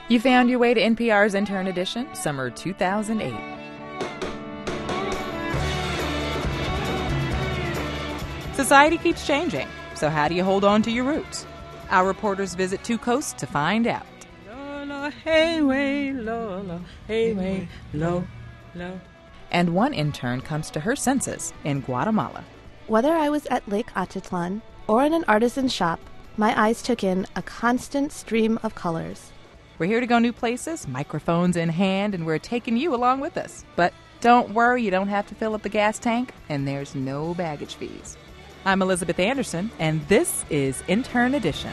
You found your way to NPR's Intern Edition, summer 2008. Society keeps changing, so how do you hold on to your roots? Our reporters visit two coasts to find out. Lola, hey, way, Lola, hey, way, low, low. And one intern comes to her senses in Guatemala. Whether I was at Lake Atitlan or in an artisan shop, my eyes took in a constant stream of colors. We're here to go new places, microphones in hand, and we're taking you along with us. But don't worry, you don't have to fill up the gas tank, and there's no baggage fees. I'm Elizabeth Anderson, and this is Intern Edition.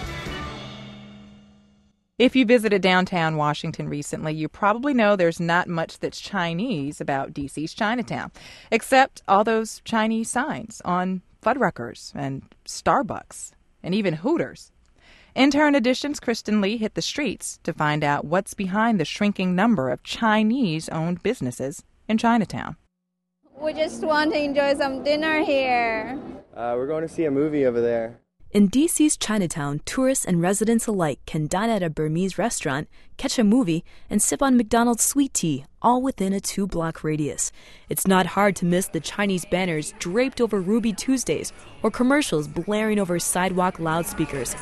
If you visited downtown Washington recently, you probably know there's not much that's Chinese about D.C.'s Chinatown, except all those Chinese signs on Fuddruckers and Starbucks and even Hooters. Intern Edition's Kristen Lee hit the streets to find out what's behind the shrinking number of Chinese-owned businesses in Chinatown. We just want to enjoy some dinner here. We're going to see a movie over there. In D.C.'s Chinatown, tourists and residents alike can dine at a Burmese restaurant, catch a movie, and sip on McDonald's sweet tea, all within a 2-block radius. It's not hard to miss the Chinese banners draped over Ruby Tuesdays or commercials blaring over sidewalk loudspeakers.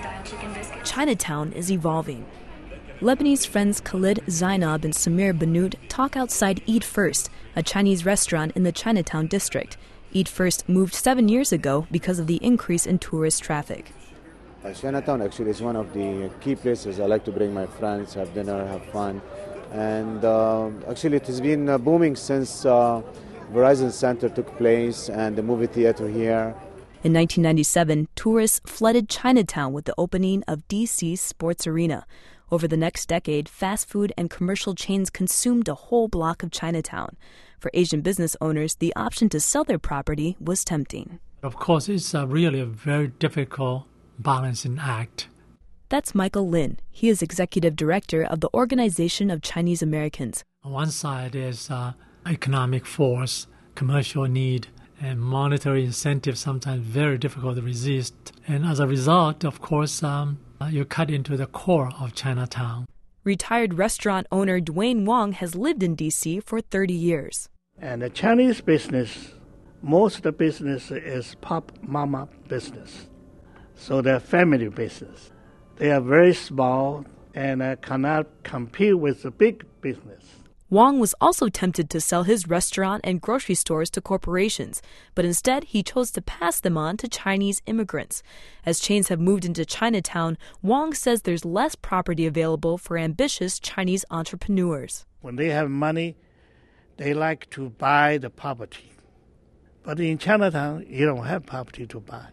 Chinatown is evolving. Lebanese friends Khalid Zainab and Samir Banout talk outside Eat First, a Chinese restaurant in the Chinatown district. Eat First moved 7 years ago because of the increase in tourist traffic. Chinatown actually is one of the key places I like to bring my friends, have dinner, have fun. And actually it has been booming since Verizon Center took place and the movie theater here. In 1997, tourists flooded Chinatown with the opening of DC's Sports Arena. Over the next decade, fast food and commercial chains consumed a whole block of Chinatown. For Asian business owners, the option to sell their property was tempting. Of course, it's really a very difficult balancing act. That's Michael Lin. He is executive director of the Organization of Chinese Americans. On one side is economic force, commercial need, and monetary incentive, sometimes very difficult to resist. And as a result, of course, you cut into the core of Chinatown. Retired restaurant owner Dwayne Wong has lived in D.C. for 30 years. And the Chinese business, most of the business is pop mama business. So they're family business. They are very small and cannot compete with the big business. Wong was also tempted to sell his restaurant and grocery stores to corporations, but instead he chose to pass them on to Chinese immigrants. As chains have moved into Chinatown, Wong says there's less property available for ambitious Chinese entrepreneurs. When they have money, they like to buy the property. But in Chinatown, you don't have property to buy.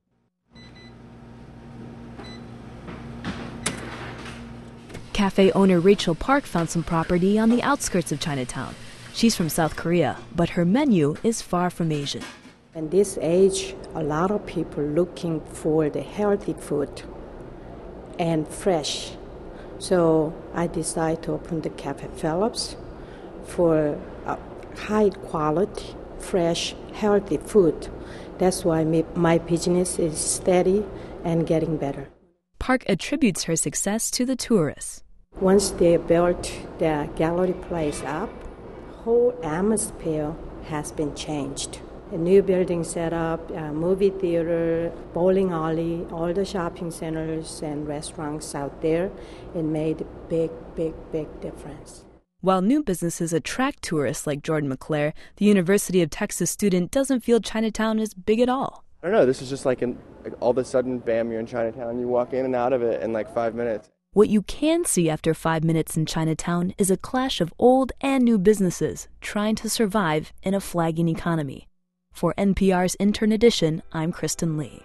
Cafe owner Rachel Park found some property on the outskirts of Chinatown. She's from South Korea, but her menu is far from Asian. In this age, a lot of people looking for the healthy food and fresh. So I decided to open the Cafe Phillips for high quality, fresh, healthy food. That's why my business is steady and getting better. Park attributes her success to the tourists. Once they built the gallery place up, whole atmosphere has been changed. A new building set up, a movie theater, bowling alley, all the shopping centers and restaurants out there. It made a big, big, big difference. While new businesses attract tourists like Jordan McClare, the University of Texas student doesn't feel Chinatown is big at all. I don't know, this is just like all of a sudden, bam, you're in Chinatown. You walk in and out of it in like 5 minutes. What you can see after 5 minutes in Chinatown is a clash of old and new businesses trying to survive in a flagging economy. For NPR's Intern Edition, I'm Kristen Lee.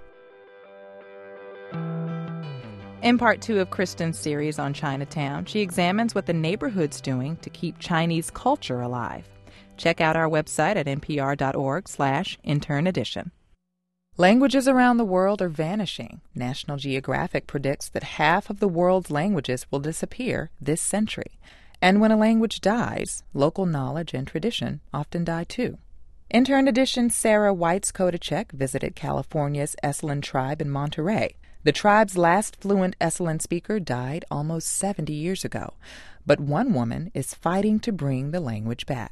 In part 2 of Kristen's series on Chinatown, she examines what the neighborhood's doing to keep Chinese culture alive. Check out our website at npr.org/Intern Edition. Languages around the world are vanishing. National Geographic predicts that half of the world's languages will disappear this century. And when a language dies, local knowledge and tradition often die too. Intern Edition's Sarah Weitz-Kodachek visited California's Esalen tribe in Monterey The tribe's last fluent Esalen speaker died almost 70 years ago, but one woman is fighting to bring the language back.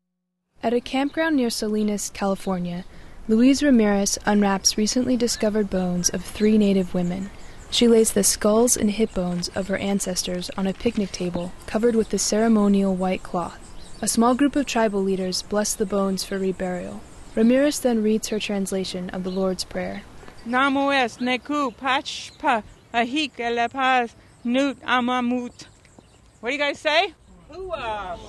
At a campground near Salinas, California, Louise Ramirez unwraps recently discovered bones of 3 Native women. She lays the skulls and hip bones of her ancestors on a picnic table covered with the ceremonial white cloth. A small group of tribal leaders bless the bones for reburial. Ramirez then reads her translation of the Lord's Prayer. Namu es neku pachpa ahik elepas nut amamut. What do you guys say? Hua.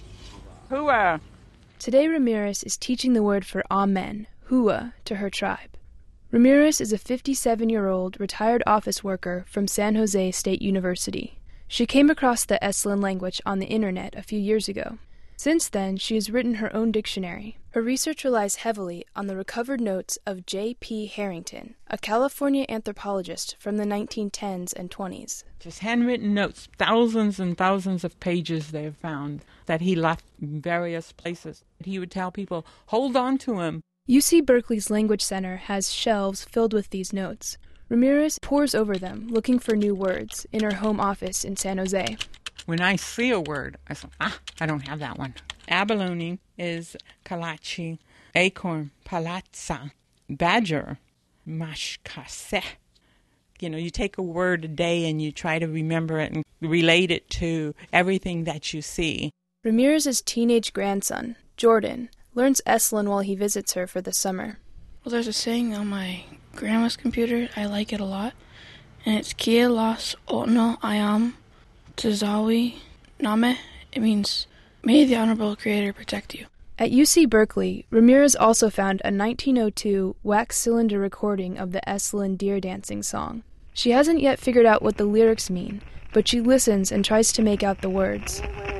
Hua. Today Ramirez is teaching the word for Amen, Hua, to her tribe. Ramirez is a 57-year-old retired office worker from San Jose State University. She came across the Esalen language on the internet a few years ago. Since then, she has written her own dictionary. Her research relies heavily on the recovered notes of J.P. Harrington, a California anthropologist from the 1910s and 20s. Just handwritten notes, thousands and thousands of pages they have found that he left in various places. He would tell people, hold on to him. UC Berkeley's Language Center has shelves filled with these notes. Ramirez pores over them, looking for new words, in her home office in San Jose. When I see a word, I say, I don't have that one. Abalone is kalachi, acorn, palatsa, badger, mashkase. You take a word a day and you try to remember it and relate it to everything that you see. Ramirez's teenage grandson, Jordan, learns Esalen while he visits her for the summer. Well, there's a saying on my grandma's computer. I like it a lot. And it's Kia Las Otno Ayam Tazawi Name. It means, may the Honorable Creator protect you. At UC Berkeley, Ramirez also found a 1902 wax cylinder recording of the Esalen deer dancing song. She hasn't yet figured out what the lyrics mean, but she listens and tries to make out the words.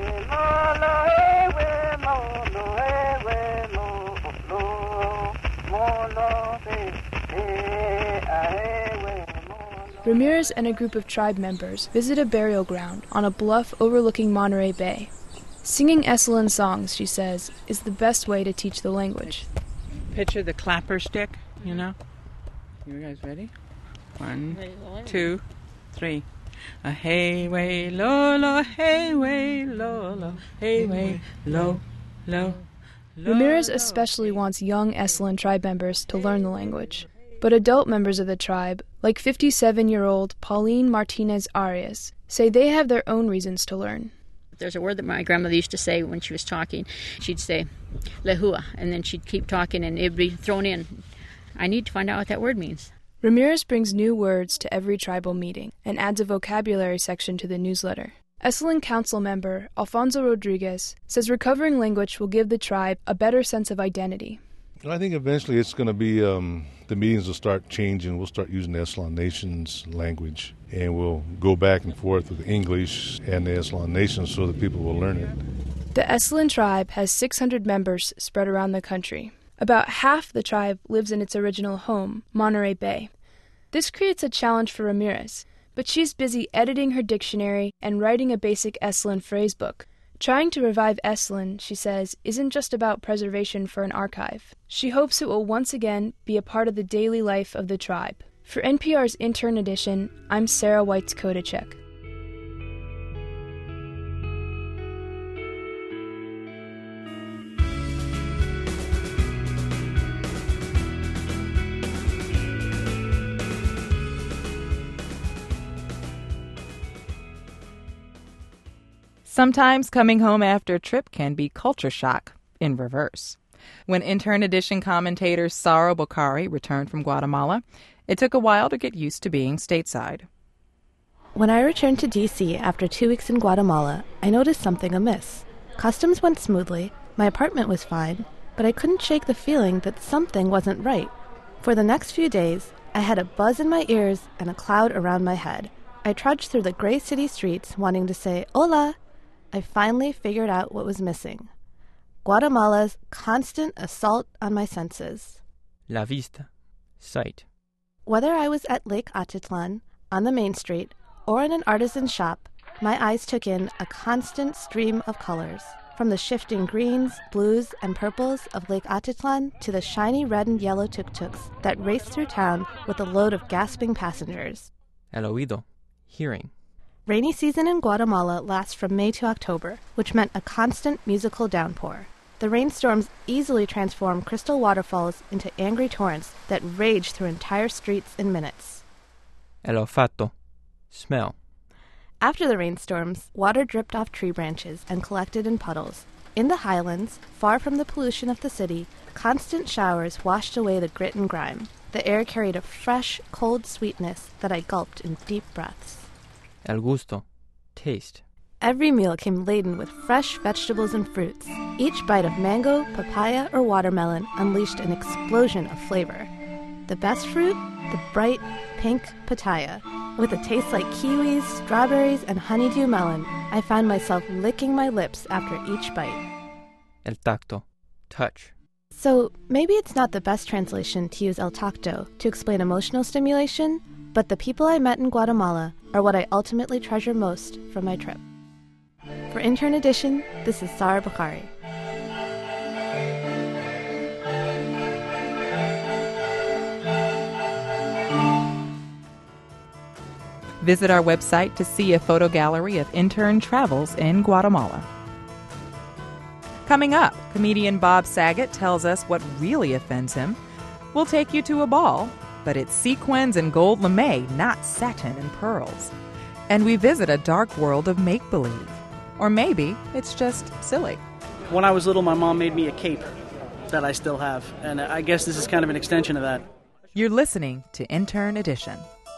Ramirez and a group of tribe members visit a burial ground on a bluff overlooking Monterey Bay. Singing Esalen songs, she says, is the best way to teach the language. Picture the clapper stick, You guys ready? 1, 2, 3. A hey way lo lo, hey way lo lo, hey way lo lo. Ramirez especially wants young Esalen tribe members to learn the language. But adult members of the tribe, like 57-year-old Pauline Martinez Arias, say they have their own reasons to learn. There's a word that my grandmother used to say when she was talking. She'd say, lehua, and then she'd keep talking and it'd be thrown in. I need to find out what that word means. Ramirez brings new words to every tribal meeting and adds a vocabulary section to the newsletter. Esalen Council member Alfonso Rodriguez says recovering language will give the tribe a better sense of identity. I think eventually it's going to be, the meetings will start changing. We'll start using the Esalen Nation's language, and we'll go back and forth with English and the Esalen Nation so that people will learn it. The Esalen tribe has 600 members spread around the country. About half the tribe lives in its original home, Monterey Bay. This creates a challenge for Ramirez, but she's busy editing her dictionary and writing a basic Esalen phrase book. Trying to revive Esalen, she says, isn't just about preservation for an archive. She hopes it will once again be a part of the daily life of the tribe. For NPR's Intern Edition, I'm Sarah Weitz-Kodachek. Sometimes coming home after a trip can be culture shock in reverse. When Intern Edition commentator Sara Bokhari returned from Guatemala, it took a while to get used to being stateside. When I returned to D.C. after 2 weeks in Guatemala, I noticed something amiss. Customs went smoothly, my apartment was fine, but I couldn't shake the feeling that something wasn't right. For the next few days, I had a buzz in my ears and a cloud around my head. I trudged through the gray city streets wanting to say, hola. I finally figured out what was missing. Guatemala's constant assault on my senses. La vista. Sight. Whether I was at Lake Atitlan, on the main street, or in an artisan shop, my eyes took in a constant stream of colors. From the shifting greens, blues, and purples of Lake Atitlan to the shiny red and yellow tuk-tuks that race through town with a load of gasping passengers. El oído, hearing. Rainy season in Guatemala lasts from May to October, which meant a constant musical downpour. The rainstorms easily transform crystal waterfalls into angry torrents that rage through entire streets in minutes. El olfato, smell. After the rainstorms, water dripped off tree branches and collected in puddles. In the highlands, far from the pollution of the city, constant showers washed away the grit and grime. The air carried a fresh, cold sweetness that I gulped in deep breaths. El gusto, taste. Every meal came laden with fresh vegetables and fruits. Each bite of mango, papaya, or watermelon unleashed an explosion of flavor. The best fruit? The bright, pink pitaya. With a taste like kiwis, strawberries, and honeydew melon, I found myself licking my lips after each bite. El tacto, touch. So maybe it's not the best translation to use el tacto to explain emotional stimulation, but the people I met in Guatemala are what I ultimately treasure most from my trip. For Intern Edition, this is Sarah Bukhari. Visit our website to see a photo gallery of intern travels in Guatemala. Coming up, comedian Bob Saget tells us what really offends him. We'll take you to a ball, but it's sequins and gold lame, not satin and pearls. And we visit a dark world of make-believe. Or maybe it's just silly. When I was little, my mom made me a cape that I still have, and I guess this is kind of an extension of that. You're listening to Intern Edition.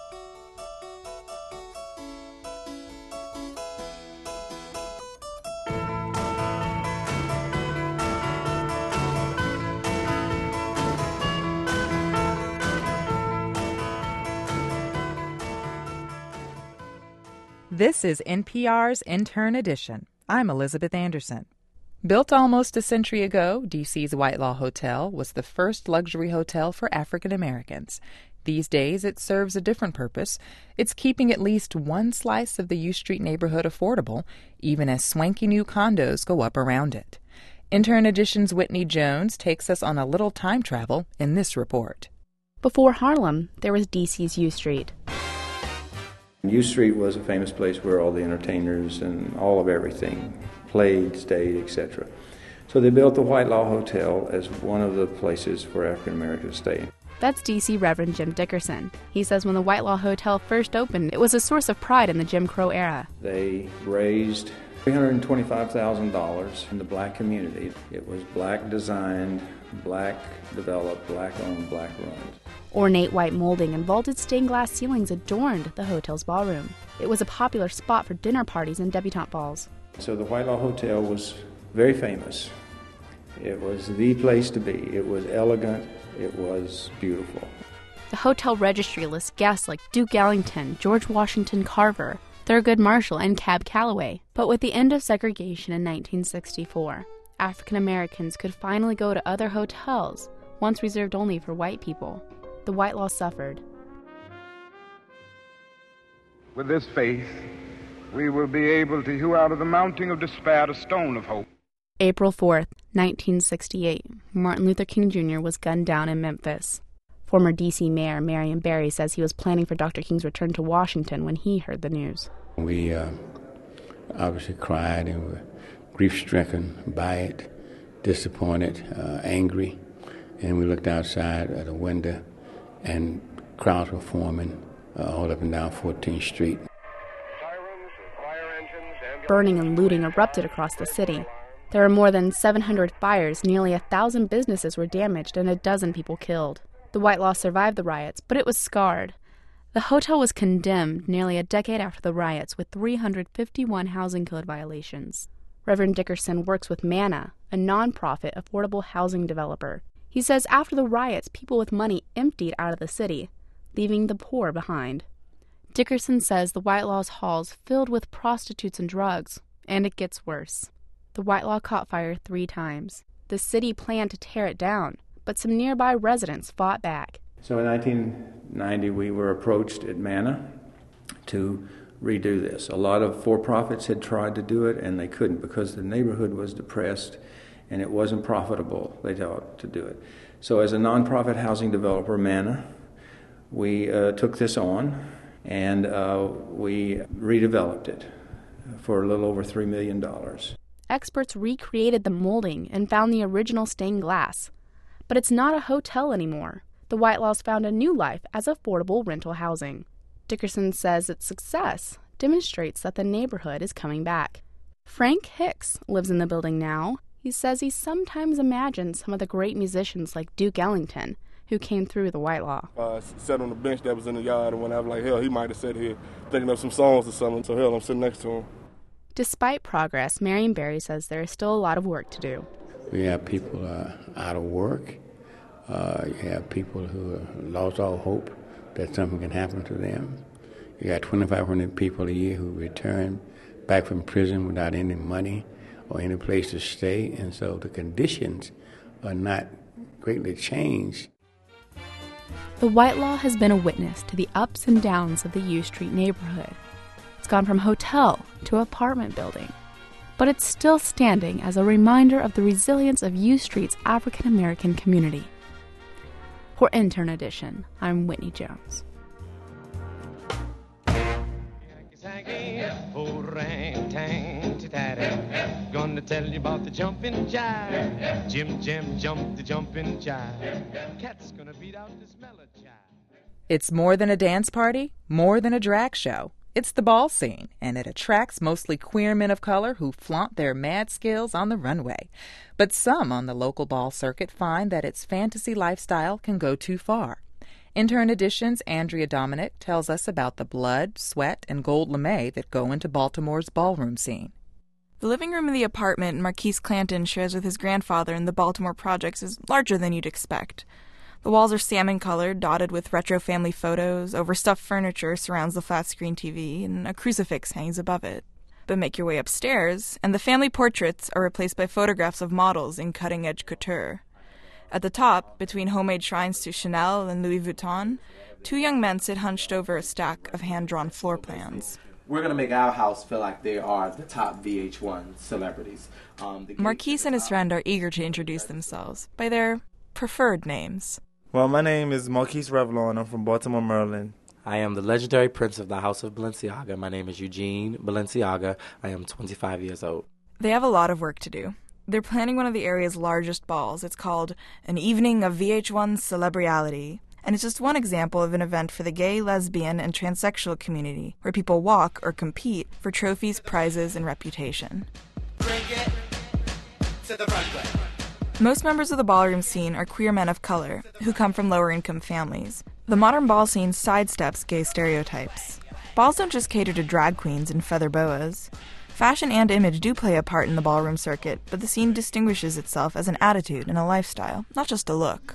This is NPR's Intern Edition. I'm Elizabeth Anderson. Built almost a century ago, D.C.'s Whitelaw Hotel was the first luxury hotel for African Americans. These days, it serves a different purpose. It's keeping at least one slice of the U Street neighborhood affordable, even as swanky new condos go up around it. Intern Edition's Whitney Jones takes us on a little time travel in this report. Before Harlem, there was D.C.'s U Street. U Street was a famous place where all the entertainers and all of everything played, stayed, etc. So they built the Whitelaw Hotel as one of the places for African Americans to stay. That's D.C. Reverend Jim Dickerson. He says when the Whitelaw Hotel first opened, it was a source of pride in the Jim Crow era. They raised $325,000 in the black community. It was black designed, black developed, black owned, black run. Ornate white molding and vaulted stained glass ceilings adorned the hotel's ballroom. It was a popular spot for dinner parties and debutante balls. So the Whitelaw Hotel was very famous. It was the place to be. It was elegant. It was beautiful. The hotel registry lists guests like Duke Ellington, George Washington Carver, Thurgood Marshall, and Cab Calloway. But with the end of segregation in 1964, African Americans could finally go to other hotels, once reserved only for white people. The Whitelaw suffered. With this faith, we will be able to hew out of the mounting of despair a stone of hope. April 4th, 1968, Martin Luther King Jr. was gunned down in Memphis. Former D.C. Mayor Marion Barry says he was planning for Dr. King's return to Washington when he heard the news. We obviously cried and were grief-stricken by it, disappointed, angry, and we looked outside at a window and crowds were forming all up and down 14th Street. Burning and looting erupted across the city. There were more than 700 fires, nearly 1,000 businesses were damaged, and a dozen people killed. The Whitelaw survived the riots, but it was scarred. The hotel was condemned nearly a decade after the riots with 351 housing code violations. Reverend Dickerson works with MANA, a nonprofit affordable housing developer. He says after the riots, people with money emptied out of the city, leaving the poor behind. Dickerson says the Whitelaw's halls filled with prostitutes and drugs, and it gets worse. The Whitelaw caught fire 3 times. The city planned to tear it down, but some nearby residents fought back. So in 1990, we were approached at MANA to redo this. A lot of for-profits had tried to do it, and they couldn't because the neighborhood was depressed and it wasn't profitable, they thought, to do it. So as a nonprofit housing developer, MANA, we took this on and we redeveloped it for a little over $3 million. Experts recreated the molding and found the original stained glass. But it's not a hotel anymore. The Whitelaws found a new life as affordable rental housing. Dickerson says its success demonstrates that the neighborhood is coming back. Frank Hicks lives in the building now. He says he sometimes imagines some of the great musicians like Duke Ellington, who came through the Whitelaw. Sat on the bench that was in the yard, and when I was like, hell, he might have sat here thinking of some songs or something, so hell, I'm sitting next to him. Despite progress, Marion Berry says there is still a lot of work to do. We have people out of work. You have people who have lost all hope that something can happen to them. You got 2,500 people a year who return back from prison without any money or any place to stay, and so the conditions are not greatly changed. The Whitelaw has been a witness to the ups and downs of the U Street neighborhood. It's gone from hotel to apartment building, but it's still standing as a reminder of the resilience of U Street's African American community. For Intern Edition, I'm Whitney Jones. Gonna tell you about the jumping jive. Jim jump the jumping jive. Cat's gonna beat out this mellow jive. It's more than a dance party, more than a drag show. It's the ball scene, and it attracts mostly queer men of color who flaunt their mad skills on the runway. But some on the local ball circuit find that its fantasy lifestyle can go too far. Intern Edition's Andrea Dominic tells us about the blood, sweat, and gold lame that go into Baltimore's ballroom scene. The living room of the apartment Marquise Clanton shares with his grandfather in the Baltimore projects is larger than you'd expect. The walls are salmon-colored, dotted with retro family photos, overstuffed furniture surrounds the flat-screen TV, and a crucifix hangs above it. But make your way upstairs, and the family portraits are replaced by photographs of models in cutting-edge couture. At the top, between homemade shrines to Chanel and Louis Vuitton, two young men sit hunched over a stack of hand-drawn floor plans. We're going to make our house feel like they are the top VH1 celebrities. Marquise and his friend are eager to introduce themselves by their preferred names. Well, my name is Marquise Revlon. I'm from Baltimore, Maryland. I am the legendary prince of the House of Balenciaga. My name is Eugene Balenciaga. I am 25 years old. They have a lot of work to do. They're planning one of the area's largest balls. It's called An Evening of VH1 Celebriality. And it's just one example of an event for the gay, lesbian, and transsexual community, where people walk or compete for trophies, prizes, and reputation. Bring it to the runway. Most members of the ballroom scene are queer men of color, who come from lower-income families. The modern ball scene sidesteps gay stereotypes. Balls don't just cater to drag queens and feather boas. Fashion and image do play a part in the ballroom circuit, but the scene distinguishes itself as an attitude and a lifestyle, not just a look.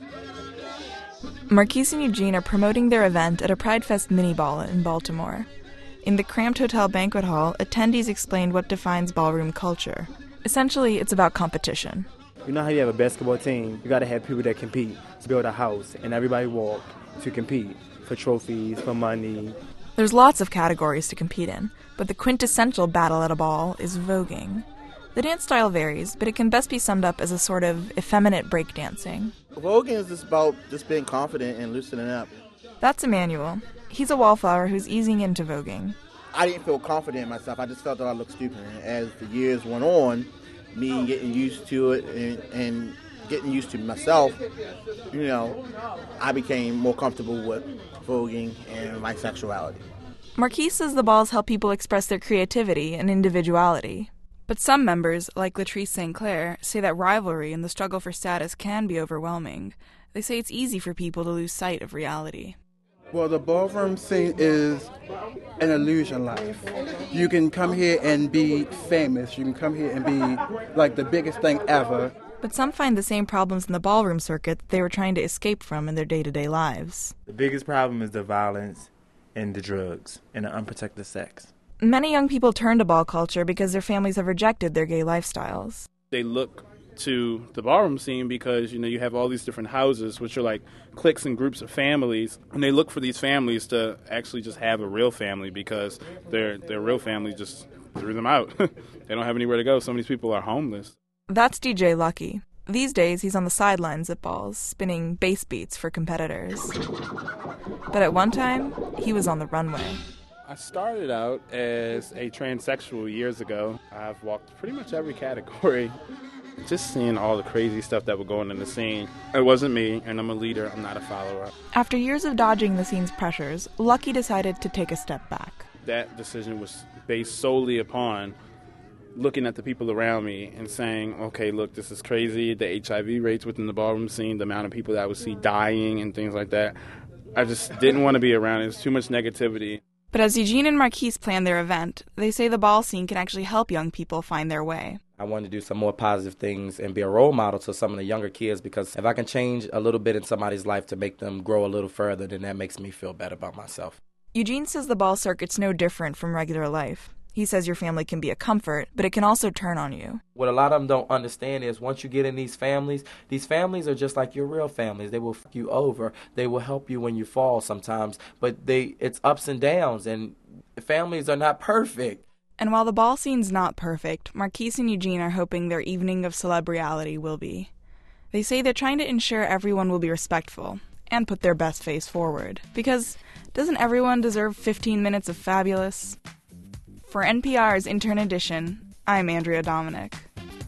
Marquise and Eugene are promoting their event at a Pride Fest mini-ball in Baltimore. In the cramped hotel banquet hall, attendees explained what defines ballroom culture. Essentially, it's about competition. You know how you have a basketball team? You got to have people that compete to build a house, and everybody walk to compete for trophies, for money. There's lots of categories to compete in, but the quintessential battle at a ball is voguing. The dance style varies, but it can best be summed up as a sort of effeminate breakdancing. Voguing is just about just being confident and loosening up. That's Emmanuel. He's a wallflower who's easing into voguing. I didn't feel confident in myself. I just felt that I looked stupid. And as the years went on, me getting used to it and getting used to myself, you know, I became more comfortable with voguing and my sexuality. Marquise says the balls help people express their creativity and individuality. But some members, like Latrice St. Clair, say that rivalry and the struggle for status can be overwhelming. They say it's easy for people to lose sight of reality. Well, the ballroom scene is an illusion life. You can come here and be famous. You can come here and be like the biggest thing ever. But some find the same problems in the ballroom circuit that they were trying to escape from in their day-to-day lives. The biggest problem is the violence and the drugs and the unprotected sex. Many young people turn to ball culture because their families have rejected their gay lifestyles. They look to the ballroom scene because, you have all these different houses, which are like cliques and groups of families, and they look for these families to actually just have a real family because their real family just threw them out. They don't have anywhere to go. Some of these people are homeless. That's DJ Lucky. These days, he's on the sidelines at balls, spinning bass beats for competitors. But at one time, he was on the runway. I started out as a transsexual years ago. I've walked pretty much every category. Just seeing all the crazy stuff that would go on in the scene. It wasn't me, and I'm a leader. I'm not a follower. After years of dodging the scene's pressures, Lucky decided to take a step back. That decision was based solely upon looking at the people around me and saying, okay, look, this is crazy. The HIV rates within the ballroom scene, the amount of people that I would see dying and things like that. I just didn't want to be around it. There's too much negativity. But as Eugene and Marquise planned their event, they say the ball scene can actually help young people find their way. I wanted to do some more positive things and be a role model to some of the younger kids, because if I can change a little bit in somebody's life to make them grow a little further, then that makes me feel better about myself. Eugene says the ball circuit's no different from regular life. He says your family can be a comfort, but it can also turn on you. What a lot of them don't understand is once you get in these families are just like your real families. They will fuck you over. They will help you when you fall sometimes, but it's ups and downs, and families are not perfect. And while the ball scene's not perfect, Marquise and Eugene are hoping their evening of celebriality will be. They say they're trying to ensure everyone will be respectful and put their best face forward. Because doesn't everyone deserve 15 minutes of fabulous? For NPR's Intern Edition, I'm Andrea Dominic.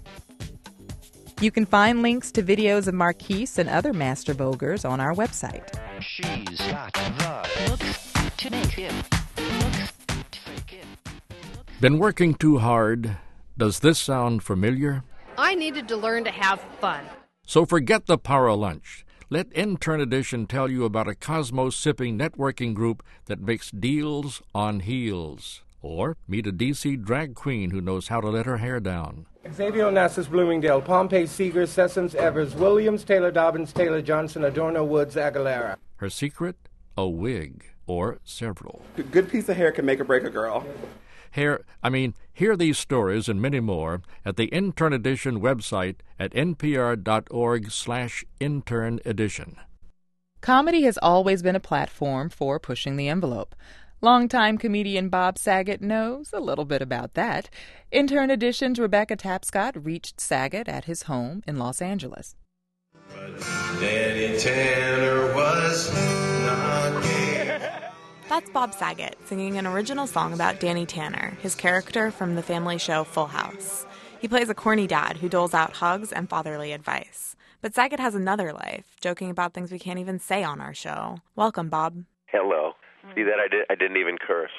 You can find links to videos of Marquise and other master voguers on our website. She's got the looks to make it. Looks to fake it. Been working too hard? Does this sound familiar? I needed to learn to have fun. So forget the power lunch. Let Intern Edition tell you about a Cosmos-sipping networking group that makes deals on heels. Or meet a D.C. drag queen who knows how to let her hair down. Xavier Onassis, Bloomingdale, Pompey, Seeger, Sessoms, Evers, Williams, Taylor Dobbins, Taylor Johnson, Adorno, Woods, Aguilera. Her secret? A wig, or several. A good piece of hair can make or break a girl. Hear these stories and many more at the Intern Edition website at npr.org/intern edition. Comedy has always been a platform for pushing the envelope. Longtime comedian Bob Saget knows a little bit about that. Intern Edition's Rebecca Tapscott reached Saget at his home in Los Angeles. But Danny Tanner was not gay. That's Bob Saget singing an original song about Danny Tanner, his character from the family show Full House. He plays a corny dad who doles out hugs and fatherly advice. But Saget has another life, joking about things we can't even say on our show. Welcome, Bob. Hello. See that? I didn't even curse.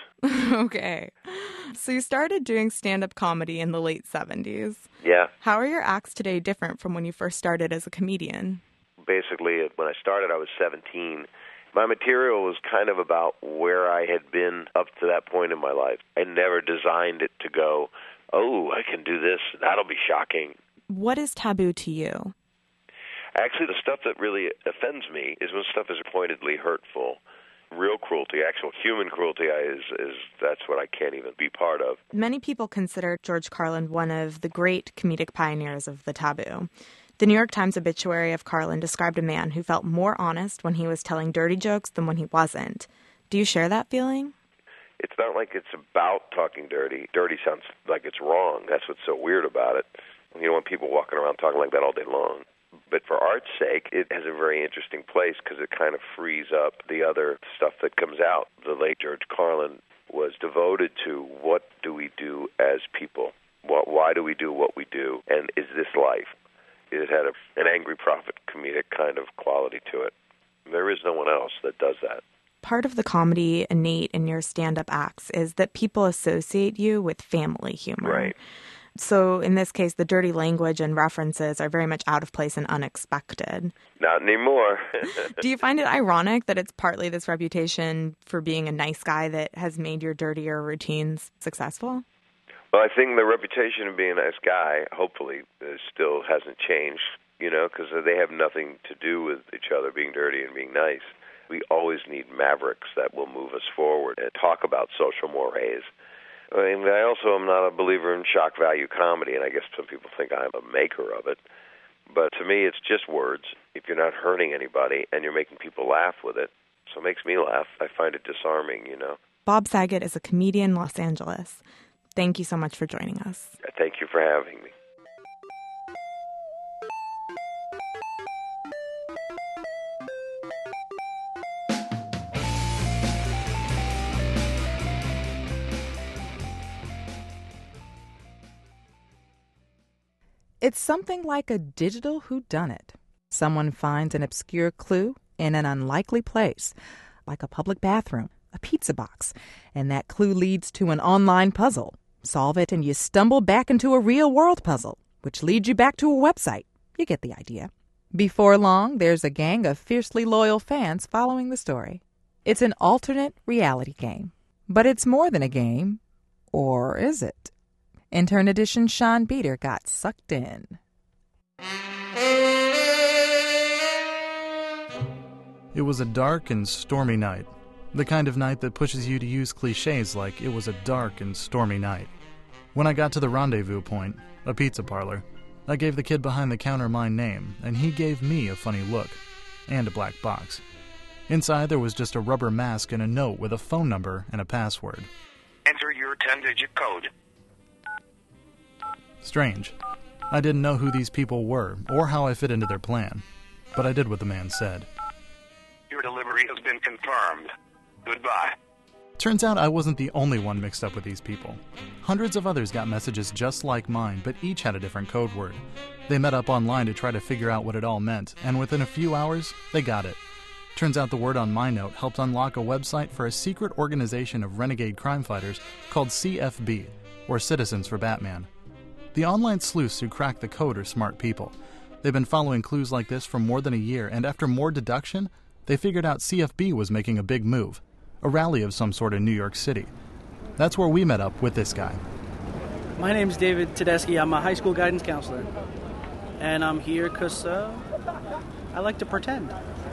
Okay. So you started doing stand-up comedy in the late 70s. Yeah. How are your acts today different from when you first started as a comedian? Basically, when I started, I was 17. My material was kind of about where I had been up to that point in my life. I never designed it to go, oh, I can do this. That'll be shocking. What is taboo to you? Actually, the stuff that really offends me is when stuff is pointedly hurtful. Real cruelty, actual human cruelty, is that's what I can't even be part of. Many people consider George Carlin one of the great comedic pioneers of the taboo. The New York Times obituary of Carlin described a man who felt more honest when he was telling dirty jokes than when he wasn't. Do you share that feeling? It's not like it's about talking dirty. Dirty sounds like it's wrong. That's what's so weird about it. You don't want people walking around talking like that all day long. But for art's sake, it has a very interesting place because it kind of frees up the other stuff that comes out. The late George Carlin was devoted to what do we do as people? Why do we do what we do? And is this life? It had an angry prophet comedic kind of quality to it. There is no one else that does that. Part of the comedy innate in your stand-up acts is that people associate you with family humor. Right. So in this case, the dirty language and references are very much out of place and unexpected. Not anymore. Do you find it ironic that it's partly this reputation for being a nice guy that has made your dirtier routines successful? Well, I think the reputation of being a nice guy, hopefully, still hasn't changed, because they have nothing to do with each other being dirty and being nice. We always need mavericks that will move us forward and talk about social mores. And I also am not a believer in shock value comedy, and I guess some people think I'm a maker of it. But to me, it's just words. If you're not hurting anybody and you're making people laugh with it, so it makes me laugh. I find it disarming, you know. Bob Saget is a comedian in Los Angeles. Thank you so much for joining us. Thank you for having me. It's something like a digital whodunit. Someone finds an obscure clue in an unlikely place, like a public bathroom, a pizza box, and that clue leads to an online puzzle. Solve it and you stumble back into a real-world puzzle, which leads you back to a website. You get the idea. Before long, there's a gang of fiercely loyal fans following the story. It's an alternate reality game. But it's more than a game. Or is it? Intern Edition Sean Beater got sucked in. It was a dark and stormy night. The kind of night that pushes you to use cliches like it was a dark and stormy night. When I got to the rendezvous point, a pizza parlor, I gave the kid behind the counter my name, and he gave me a funny look, and a black box. Inside there was just a rubber mask and a note with a phone number and a password. Enter your 10-digit code. Strange. I didn't know who these people were, or how I fit into their plan, but I did what the man said. Your delivery has been confirmed. Goodbye. Turns out I wasn't the only one mixed up with these people. Hundreds of others got messages just like mine, but each had a different code word. They met up online to try to figure out what it all meant, and within a few hours, they got it. Turns out the word on my note helped unlock a website for a secret organization of renegade crime fighters called CFB, or Citizens for Batman. The online sleuths who crack the code are smart people. They've been following clues like this for more than a year, and after more deduction, they figured out CFB was making a big move, a rally of some sort in New York City. That's where we met up with this guy. My name's David Tedeschi. I'm a high school guidance counselor. And I'm here because I like to pretend.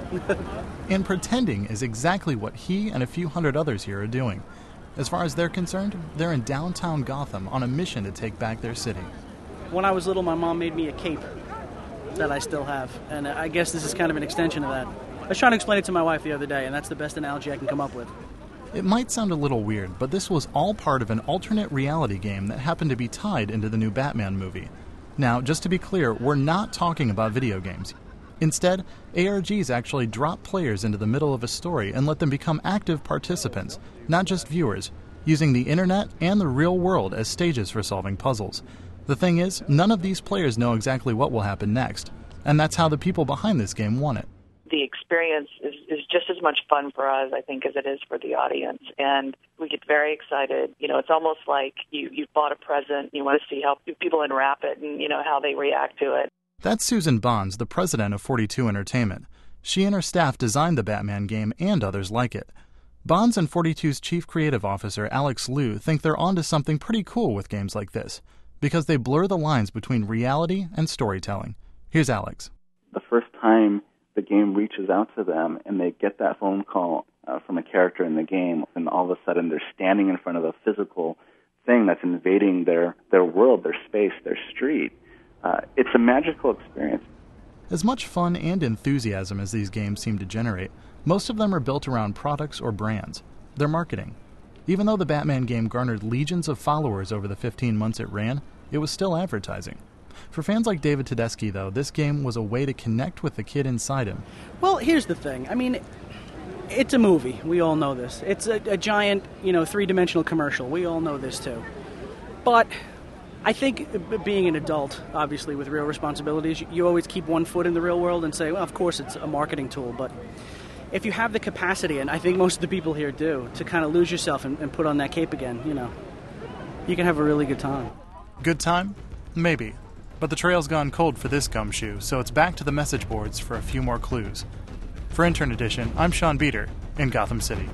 And pretending is exactly what he and a few hundred others here are doing. As far as they're concerned, they're in downtown Gotham on a mission to take back their city. When I was little, my mom made me a cape that I still have. And I guess this is kind of an extension of that. I was trying to explain it to my wife the other day, and that's the best analogy I can come up with. It might sound a little weird, but this was all part of an alternate reality game that happened to be tied into the new Batman movie. Now, just to be clear, we're not talking about video games. Instead, ARGs actually drop players into the middle of a story and let them become active participants, not just viewers, using the internet and the real world as stages for solving puzzles. The thing is, none of these players know exactly what will happen next, and that's how the people behind this game want it. The experience is just as much fun for us, I think, as it is for the audience. And we get very excited. You know, it's almost like you bought a present. You want to see how people unwrap it and, you know, how they react to it. That's Susan Bonds, the president of 42 Entertainment. She and her staff designed the Batman game and others like it. Bonds and 42's chief creative officer, Alex Liu, think they're onto something pretty cool with games like this, because they blur the lines between reality and storytelling. Here's Alex. The first time the game reaches out to them and they get that phone call from a character in the game, and all of a sudden they're standing in front of a physical thing that's invading their world, their space, their street. It's a magical experience. As much fun and enthusiasm as these games seem to generate, most of them are built around products or brands. They're marketing. Even though the Batman game garnered legions of followers over the 15 months it ran, it was still advertising. For fans like David Tedeschi, though, this game was a way to connect with the kid inside him. Well, here's the thing. I mean, it's a movie. We all know this. It's a giant, three-dimensional commercial. We all know this, too. But I think being an adult, obviously, with real responsibilities, you always keep one foot in the real world and say, well, of course, it's a marketing tool. But if you have the capacity, and I think most of the people here do, to kind of lose yourself and put on that cape again, you can have a really good time. Good time? Maybe. But the trail's gone cold for this gumshoe, so it's back to the message boards for a few more clues. For Intern Edition, I'm Sean Beater in Gotham City.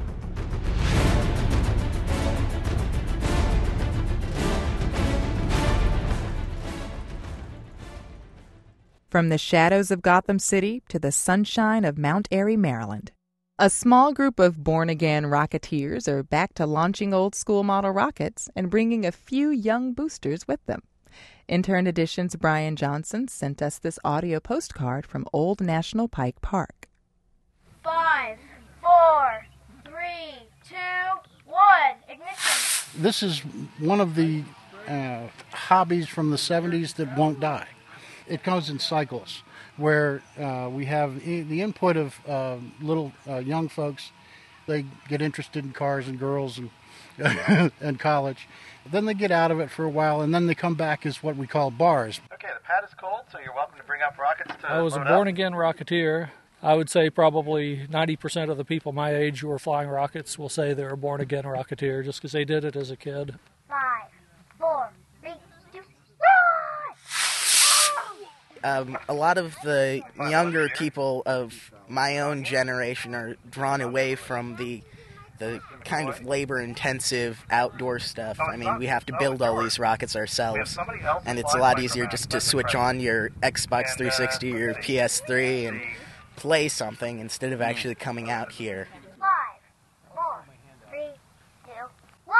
From the shadows of Gotham City to the sunshine of Mount Airy, Maryland, A small group of born-again Rocketeers are back to launching old-school model rockets and bringing a few young boosters with them. Intern Edition's Brian Johnson sent us this audio postcard from Old National Pike Park. 5, 4, 3, 2, 1, ignition. This is one of the hobbies from the 70s that won't die. It goes in cycles where we have the input of little young folks. They get interested in cars and girls and and college. Then they get out of it for a while, and then they come back as what we call bars. Okay, the pad is cold, so you're welcome to bring up rockets to I was a born-again Rocketeer. I would say probably 90% of the people my age who are flying rockets will say they're a born-again Rocketeer just because they did it as a kid. 5, 4, 3, 2, 1! A lot of the younger people of my own generation are drawn away from the kind of labor-intensive outdoor stuff. I mean, we have to build all these rockets ourselves, and it's a lot easier just to switch on your Xbox 360 or your PS3 and play something instead of actually coming out here. 5, 4, 3, 2, 1!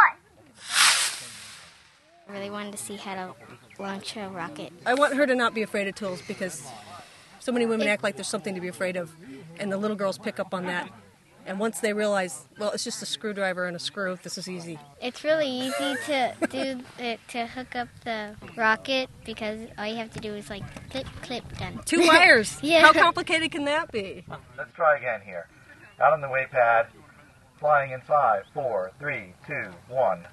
I really wanted to see how to launch a rocket. I want her to not be afraid of tools because so many women act like there's something to be afraid of, and the little girls pick up on that. And once they realize, well, it's just a screwdriver and a screw, this is easy. It's really easy to do it, to hook up the rocket because all you have to do is like clip, clip, done. 2 wires. Yeah. How complicated can that be? Let's try again here. Out on the way pad, flying in 5, 4, 3, 2, 1.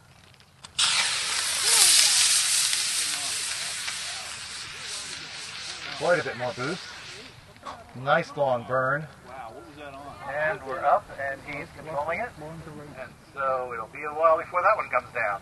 Quite a bit more boost. Nice long burn. And we're up, and he's controlling it. And so it'll be a while before that one comes down.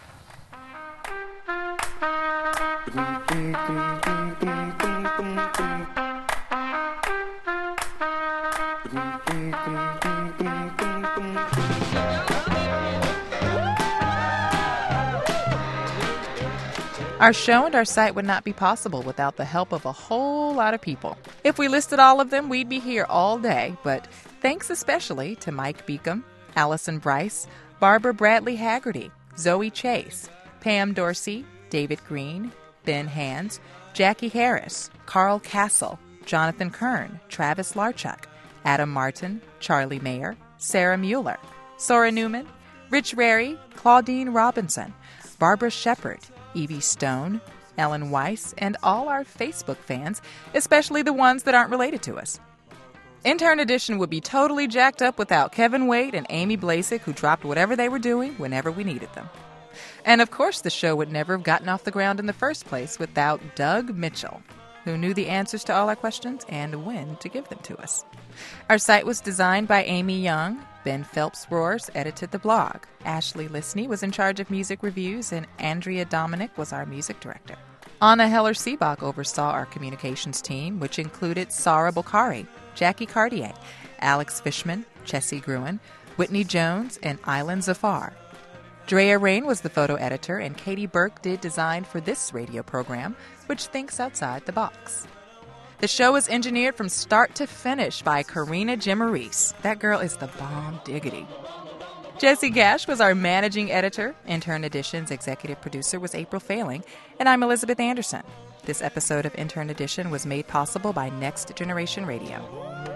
Our show and our site would not be possible without the help of a whole lot of people. If we listed all of them, we'd be here all day, but thanks especially to Mike Beacom, Allison Bryce, Barbara Bradley Haggerty, Zoe Chase, Pam Dorsey, David Green, Ben Hands, Jackie Harris, Carl Castle, Jonathan Kern, Travis Larchuk, Adam Martin, Charlie Mayer, Sarah Mueller, Sora Newman, Rich Rary, Claudine Robinson, Barbara Shepard, Evie Stone, Ellen Weiss, and all our Facebook fans, especially the ones that aren't related to us. Intern Edition would be totally jacked up without Kevin Wade and Amy Blasek, who dropped whatever they were doing whenever we needed them. And of course, the show would never have gotten off the ground in the first place without Doug Mitchell, who knew the answers to all our questions and when to give them to us. Our site was designed by Amy Young. Ben Phelps-Roars edited the blog. Ashley Lisney was in charge of music reviews, and Andrea Dominic was our music director. Anna Heller-Seebach oversaw our communications team, which included Sarah Bokhari, Jackie Cartier, Alex Fishman, Chessie Gruen, Whitney Jones, and Island Zafar. Drea Rain was the photo editor, and Katie Burke did design for this radio program, which thinks outside the box. The show is engineered from start to finish by Karina Jimmerese. That girl is the bomb diggity. Jesse Gash was our managing editor. Intern Edition's executive producer was April Failing, and I'm Elizabeth Anderson. This episode of Intern Edition was made possible by Next Generation Radio.